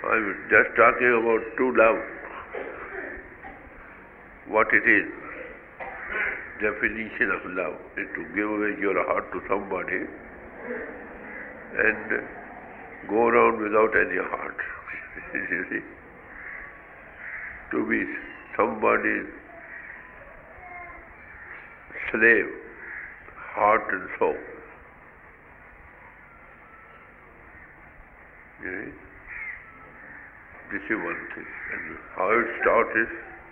I was just talking about true love, what it is. Definition of love is to give away your heart to somebody and go around without any heart. You see? To be somebody's slave, heart and soul. You see? This is one thing. And how it starts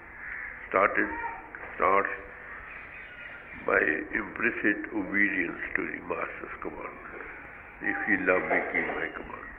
by implicit obedience to the Master's commandments. If ye love me, keep my commandments.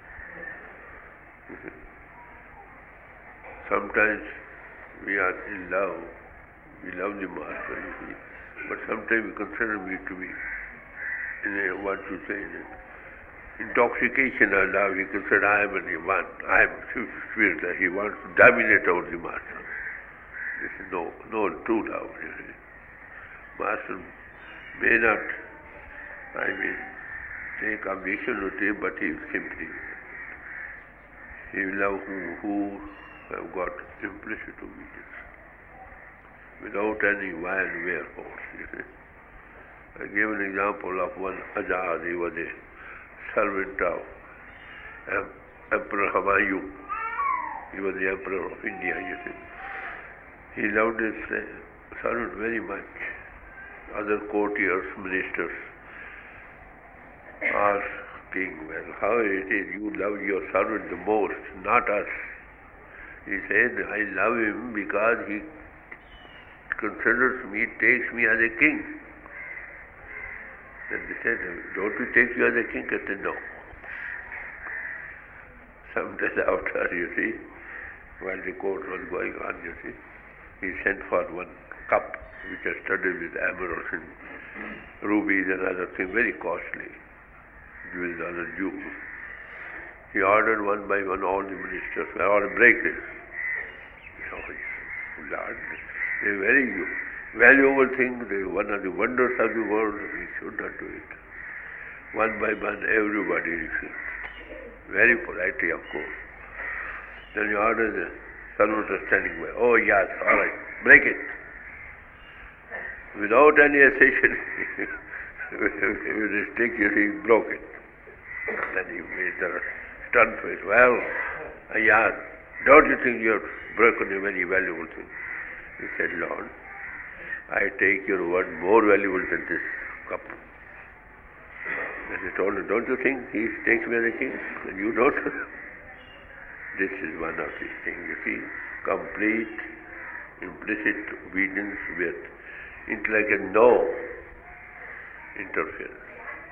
Sometimes we are in love, we love the Master, you see, but sometimes we consider me to be in a, what you say, in a intoxication of love. He considered I am the one, I am spirit, he wants to dominate over the Master. This is no true love, you see. Master may not, take objection with him, but he simply, he will love who have got implicit obedience, without any wild wherefores, you see. I gave an example of one Azad. He was a servant of Emperor Humayun. He was the Emperor of India, you see. He loved his servant very much. Other courtiers, ministers are asking, well, how it is you love your servant the most, not us. He said, I love him because he considers me, takes me as a king. Then they said, don't we take you as a king? I said, no. Some days after, you see, while the court was going on, you see, he sent for one cup which was studded with emeralds and rubies and other things, very costly, with other jewels. He ordered one by one all the ministers, I want to break this. Lord, they are very valuable things, they are one of the wonders of the world, we should not do it. One by one, everybody refused. Very politely, of course. Then he ordered the servant was standing by. Oh yes, all right, break it. Without any accession, with his stick, he broke it. Then he made the stunned face. Well, yes, don't you think you have broken a very valuable thing? He said, Lord, I take your word more valuable than this cup. Then he told him, don't you think he takes me as a king? And you don't? This is one of these things, you see. Complete, implicit obedience with intellect and no interference.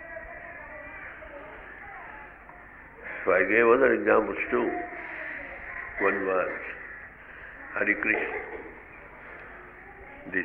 So I gave other examples too. One was Hare Krishna, the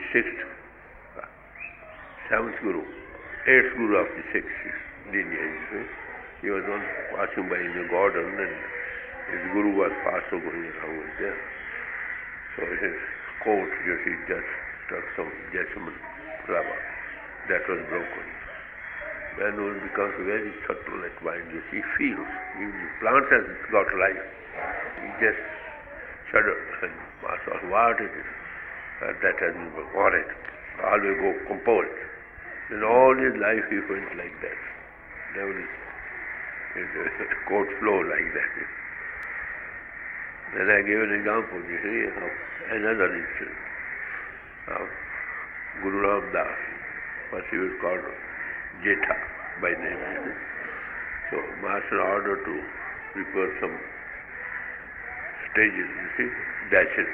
seventh Guru, eighth Guru of the sixth lineage. He was on passing by in the garden and his Guru was also going along with them. So his coat, you see, just struck some jasmine flower that was broken. Man who becomes very subtle at mind, you see, feels. Even the plant has got life. He just shudders and asks what it is that has been horrid. Always go composed. In all his life he went like that. Never his coat flow like that. Then I gave an example, you see, of another instance of Guru Ram Das. First he was called Jetha by name. So Master ordered to prepare some stages, you see, dashes.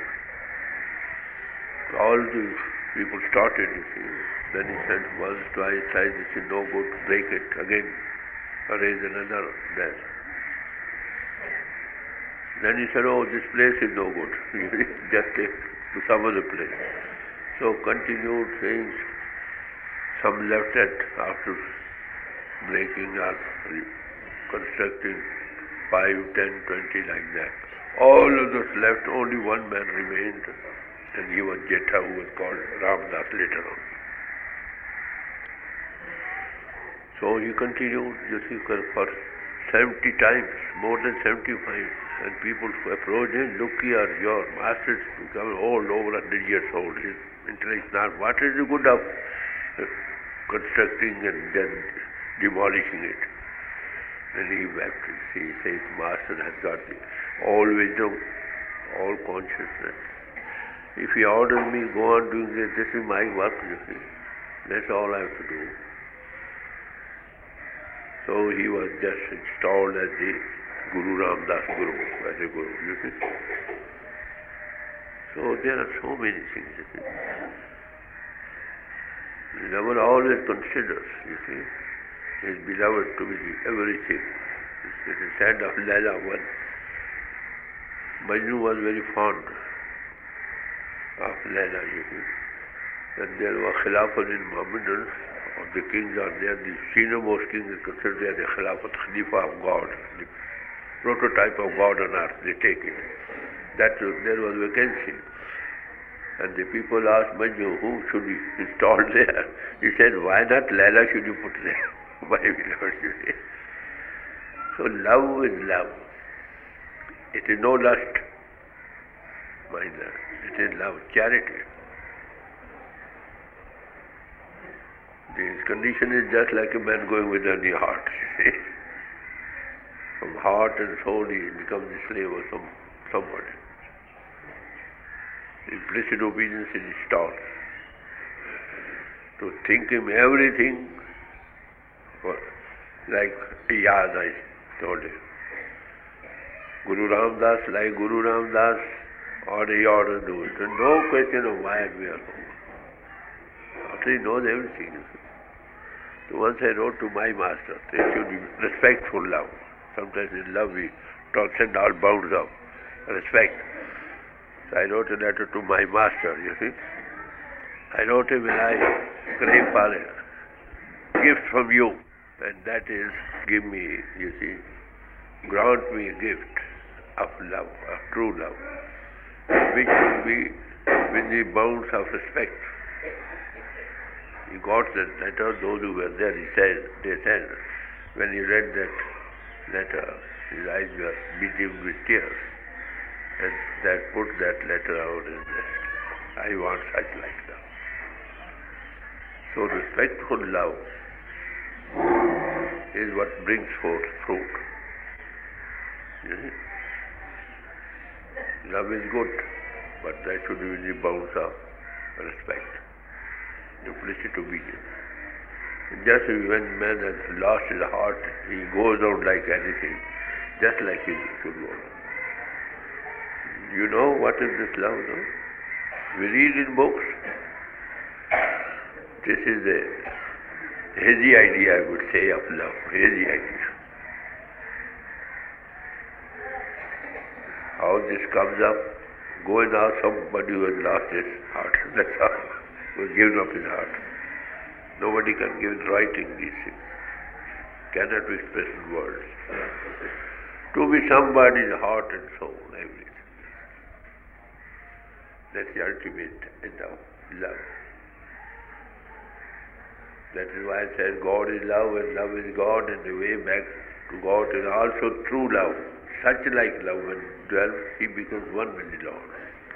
All the people started, you see. Then he said once, twice, thrice, this is no good, break it again, raise another dash. Then he said, oh, this place is no good. Just take to some other place. So continued saying, some left it after breaking or constructing 5, 10, 20 like that. All others left, only one man remained, and he was Jetha, who was called Ramdas later on. So he continued, you see, for 70 times, more than 75. And people approach him, look here, your master is becoming old, over 100 years old. His intellect is not. What is the good of constructing and then demolishing it? And he wept. He says, Master has got all wisdom, all consciousness. If he orders me, go on doing this, this is my work, you see. That's all I have to do. So he was just installed as the Guru Ram Das Guru, as a Guru, you see. So there are so many things, you see. The lover always considers, you see, his beloved to be everything. It is said of Laila one. Majnu was very fond of Laila, you see. And there were Khilafat in Mohammedans, or the kings are there, the senior most king is considered the Khilafat, Khalifa of God, the prototype of God on earth, they take it. That there was vacancy. And the people asked Majnu, who should be installed there? He said, why not Laila should you put there? My beloved, you see. So love is love. It is no lust. Mind that. It is love, charity. His condition is just like a man going with any heart. From heart and soul he becomes the slave of somebody. Implicit obedience is installed. To think him everything, like Yad I told him. Guru Ram Das, like Guru Ram Das, order he orders do it. And no question of why we are home. After he knows everything. So once I wrote to my master, there should be respectful love. Sometimes in love we transcend all bounds of respect. So I wrote a letter to my master, you see. I wrote him, I crave for a gift from you, and that is, give me, you see, grant me a gift of love, of true love, which will be within the bounds of respect. He got that letter, those who were there, they said, when he read that letter, his eyes were bedimmed with tears, and that put that letter out and said, I want such like love. So respectful love is what brings forth fruit. You see? Love is good, but that should be in the bounds of respect. Implicit obedience. Just when man has lost his heart, he goes out like anything, just like he should go. You know what is this love, no? We read in books. This is a hazy idea, I would say, of love. Hazy idea. How this comes up, go and ask somebody who has lost his heart. That's all. Who has given up his heart. Nobody can give in writing these things. Cannot be expressed in words. To be somebody's heart and soul, everything. That's the ultimate end of love. That is why I said God is love and love is God, and the way back to God is also true love. Such like love, when dwells, he becomes one with the Lord.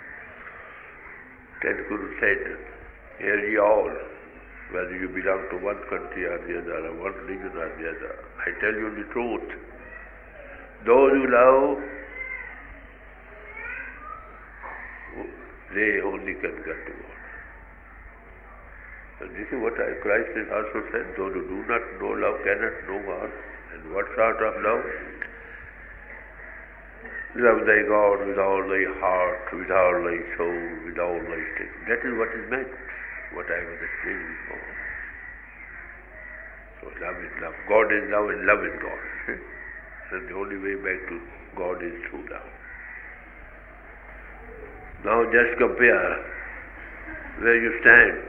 Then Guru said, hear ye all, whether you belong to one country or the other, or one religion or the other. I tell you the truth. Those who love, they only can get to God. And this is what Christ has also said, those who do not know love cannot know God. And what sort of love? Love thy God with all thy heart, with all thy soul, with all thy strength. That is what is meant, what I was explaining before. So love is love. God is love and love is God. And the only way back to God is through love. Now just compare where you stand.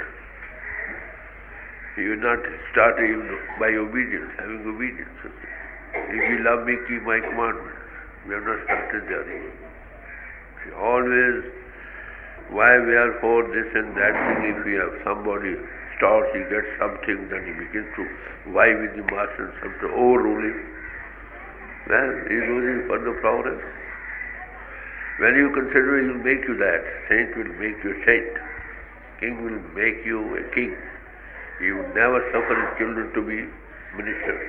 You not start even by obedience, having obedience. If you love me, keep my commandments. We have not started there. Always, why, wherefore, this and that thing. If we have somebody starts, he gets something, then he begins to vie with the master and something overrule him. Well, he is losing further progress. When you consider, he will make you that. Saint will make you a saint. King will make you a king. He would never suffer his children to be ministers.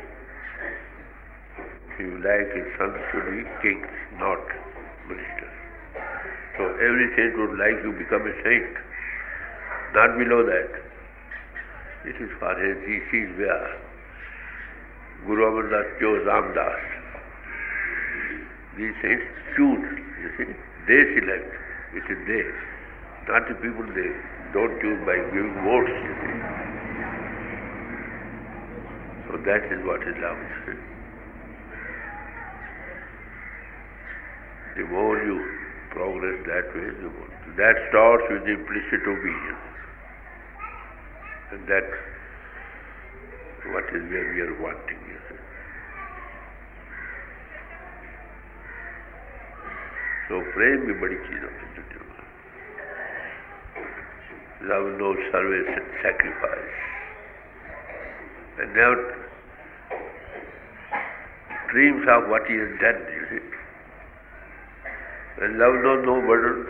He would like his sons to be kings, not ministers. So every saint would like to become a saint, not below that. This is for his, he sees where Guru Amardas chose Ramdas. These saints choose, you see. They select. It is they. Not the people, they don't choose by giving votes, you see. So that is what is love. The more you progress that way, the more. That starts with implicit obedience. And that's what is where we are wanting, you see. So प्रेम भी बड़ी चीज होती है दुनिया में. Love knows service and sacrifice. And now dreams of what he has done, you see. And love knows no burdens.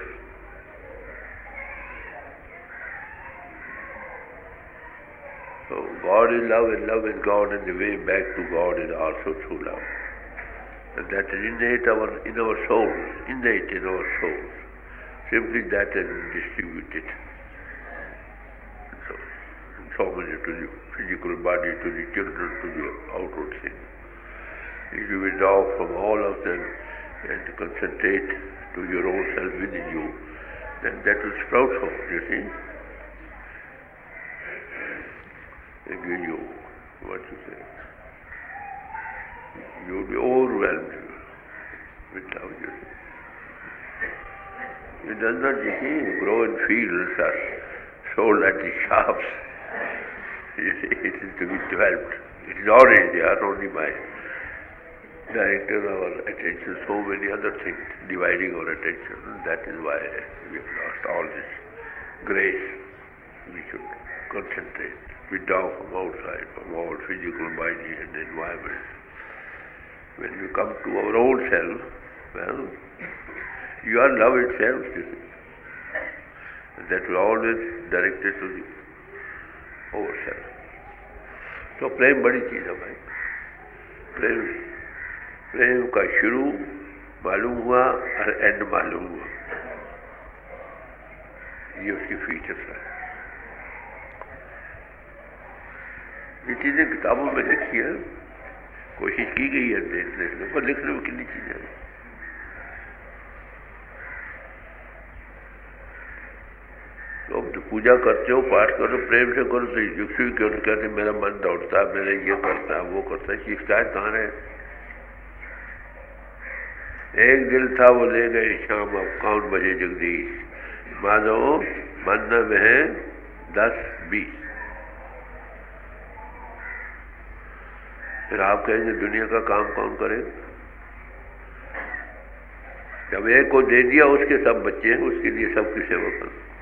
So God is love and love is God, and the way back to God is also through love. And that is innate in our souls, innate in our souls. Simply that has been distributed. So many to the physical body, to the children, to the outward things. If you withdraw from all of them and concentrate to your own self within you, then that will sprout forth, you see. And give you what you say. You will be overwhelmed with love, you see. It does not, you see, grow in fields or sold at the shops. You see, it is to be developed. It is already there, only by directing our attention, so many other things dividing our attention. That is why we have lost all this grace. We should concentrate, withdraw from outside, from all physical body and environment. When we come to our own self, well, you are love itself, you see. And that will always directed to the ourselves. तो प्रेम बड़ी चीज है भाई. प्रेम का शुरू मालूम हुआ और एंड मालूम हुआ. ये उसकी फीचर्स है. ये चीजें किताबों में लिखी है, कोशिश की गई है देखने के, पर लिखने में कितनी चीजें हैं. तो अब पूजा करते हो, पाठ करो, प्रेम से करो, तो युक्ति क्यों नहीं कहते मेरा मन दौड़ता है, मेरा ये करता है, वो करता है. शिकायत कहाँ है? एक दिल था वो ले गए शाम, अब कौन बजे जगदीश. माधव मन में है 10-20. फिर आप कहेंगे दुनिया का काम कौन करे? जब एक को दे दिया, उसके सब बच्चे हैं, उसके लिए सबकी सेवा करो.